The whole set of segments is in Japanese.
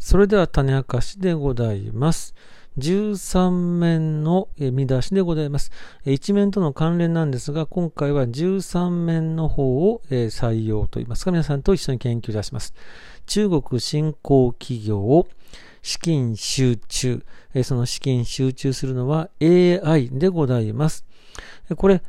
それでは種明かしでございます。13面の見出しでございます。1面との関連なんですが、今回は13面の方を採用といいますか、皆さんと一緒に研究いたします。中国新興企業を資金集中、その資金集中するのは AI でございます。これ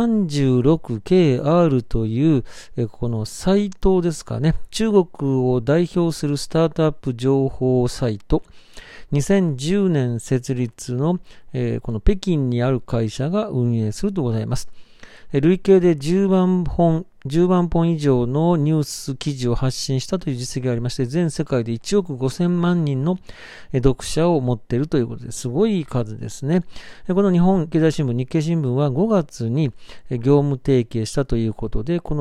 36KR というこのサイトですかね。中国を代表するスタートアップ情報サイト。2010年設立のこの北京にある会社が運営するとございます。累計で10万本以上のニュース記事を発信したという実績がありまして、全世界で1億5000万人の読者を持っているということですごい数ですね。この日本経済新聞、日経新聞は5月に業務提携したということで、この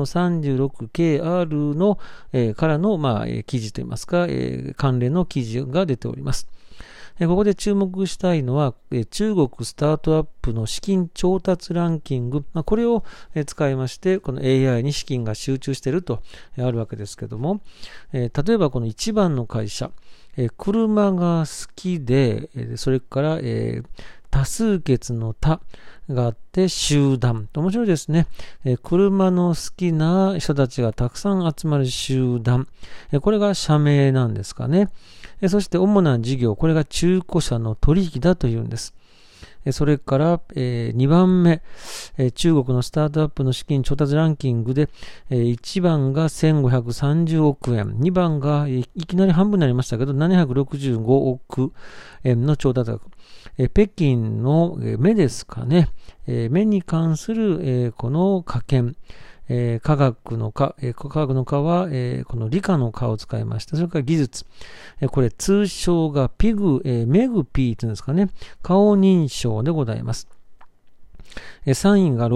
36KR のからの記事といいますか、関連の記事が出ております。ここで注目したいのは、中国スタートアップの資金調達ランキング、これを使いまして、この AI に資金が集中しているとあるわけですけども、例えばこの一番の会社、車が好きで、それから、多数決の多があって集団。面白いですね。車の好きな人たちがたくさん集まる集団。これが社名なんですかね。そして主な事業、これが中古車の取引だというんです。それから、2番目、中国のスタートアップの資金調達ランキングで、1番が1530億円、2番がいきなり半分になりましたけど、765億円の調達額。北京の目ですかね。目に関する、この科研。科学の科は、この理科の科を使いました。それから技術。これ通称がメグピーというんですかね。顔認証でございます。3位が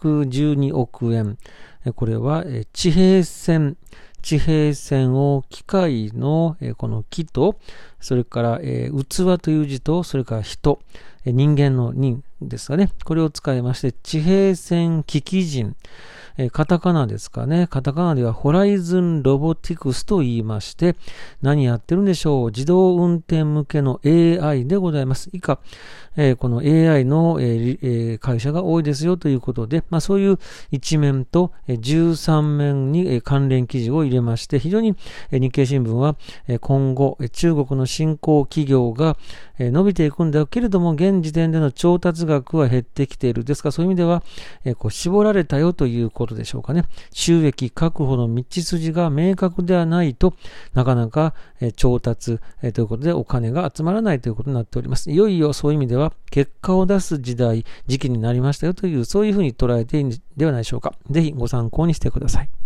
612億円。これは地平線を機械のこの木と、それから器という字と、それから人、人間の人ですかね。これを使いまして、地平線機器人。カタカナですかね。カタカナではホライズンロボティクスと言いまして、何やってるんでしょう。自動運転向けの AI でございます。以下、この AI の、会社が多いですよということで、そういう一面と13面に関連記事を入れまして、非常に日経新聞は今後中国の新興企業が伸びていくんだけれども、現時点での調達額は減ってきている。ですからそういう意味では絞られたよということでしょうかね。収益確保の道筋が明確ではないとなかなか調達ということでお金が集まらないということになっております。いよいよそういう意味では結果を出す時期になりましたよという、そういうふうに捉えていいんではないでしょうか。ぜひご参考にしてください。